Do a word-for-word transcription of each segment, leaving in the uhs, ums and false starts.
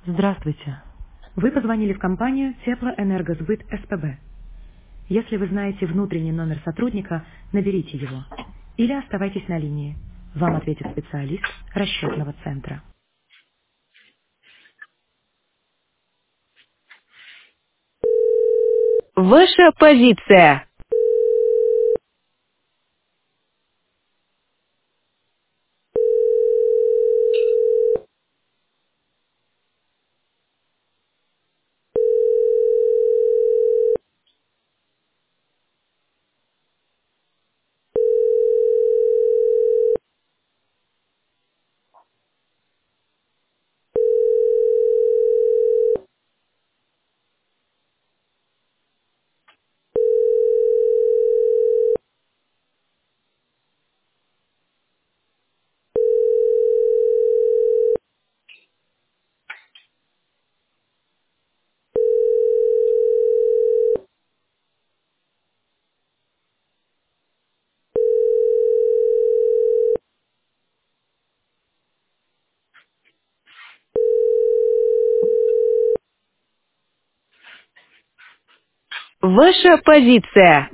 Здравствуйте. Вы позвонили в компанию Теплоэнергосбыт СПБ. Если вы знаете внутренний номер сотрудника, наберите его. Или оставайтесь на линии. Вам ответит специалист расчетного центра. Ваша позиция. Ваша позиция.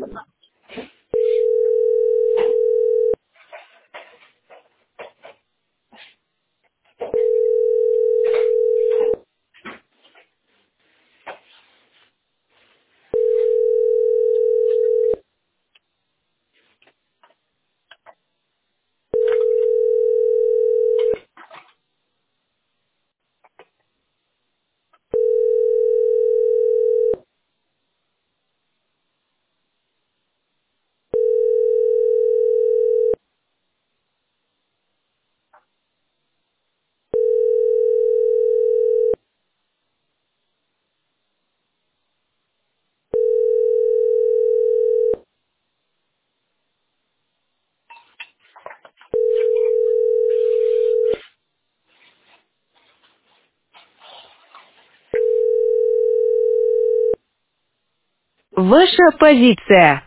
Ваша позиция.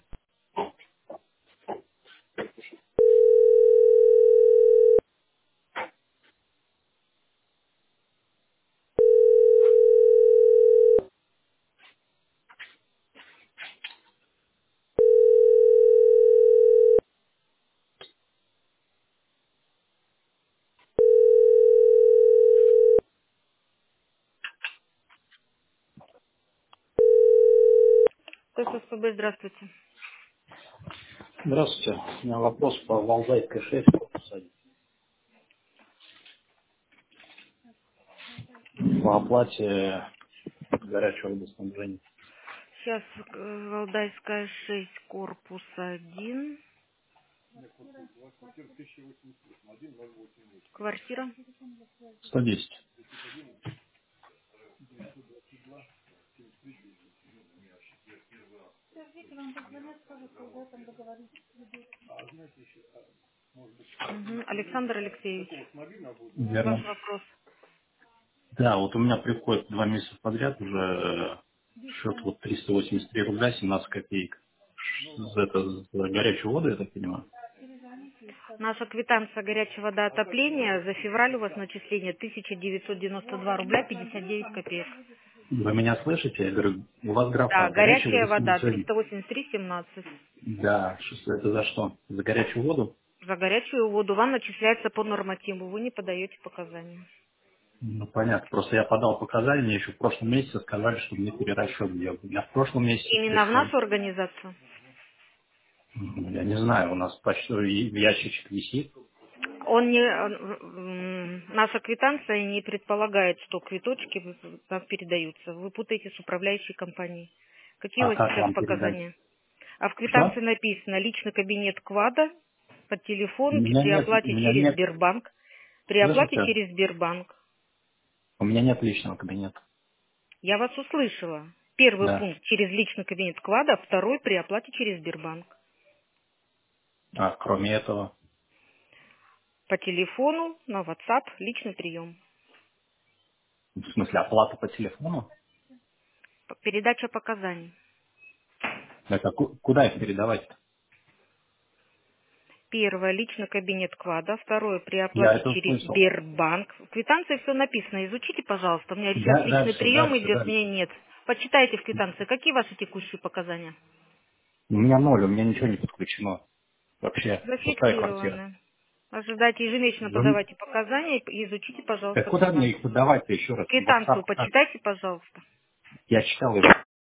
СПБ, здравствуйте. Здравствуйте. У меня вопрос по Валдайской шесть, корпус один. По оплате горячего водоснабжения. Сейчас э, Валдайская шесть, корпус один, квартира. сто десять. Мгм. Александр Алексеевич, ваш Верно. вопрос. Да, вот у меня приходит два месяца подряд уже э, счет вот триста восемьдесят три рубля семнадцать копеек. За это за горячую воду, я так понимаю. Наша квитанция горячая вода отопления за февраль у вас начисление тысяча девятьсот девяносто два рубля пятьдесят девять копеек. Вы меня слышите? Я говорю, у вас Да, графа горячая горячая вода водоснабжение. триста восемьдесят три семнадцать. Да, что это за что? За горячую воду? За горячую воду вам начисляется по нормативу, вы не подаете показания. Ну, понятно. Просто я подал показания, мне еще в прошлом месяце сказали, что мне перерасчет делают. У меня в прошлом месяце Именно в пришел. нашу организацию. Ну, я не знаю, у нас почтовый ящичек висит. Он не, м, наша квитанция не предполагает, что квиточки вы- вам передаются. Вы путаете с управляющей компанией. Какие у А вас как сейчас вам передать? показания? А в квитанции Что? написано личный кабинет КВАДа по У телефону меня при нет, у оплате меня через нет, Сбербанк. При оплате слышите? через Сбербанк. У меня нет личного кабинета. Я вас услышала. Первый Да. пункт через личный кабинет КВАДа, второй при оплате через Сбербанк. А кроме этого, По телефону, на WhatsApp, личный прием. в смысле оплата по телефону, П- Передача показаний. это ку- куда их передавать? Первое, лично кабинет вклада. Второе, при Я оплате это через услышал. Сбербанк. В квитанции все написано. Изучите, пожалуйста. У меня сейчас Да, личный дальше, прием дальше, идет, мне дальше. нет. Почитайте в квитанции. Какие ваши текущие показания? У меня ноль, у меня ничего не подключено. Вообще, пустая квартира. Зафиксированы. Ожидайте, ежемесячно Вы- подавайте показания и изучите, Так пожалуйста, куда мне квитанцию. их подавать еще раз? В Квитанцию WhatsApp как? почитайте, пожалуйста. Я читал ее.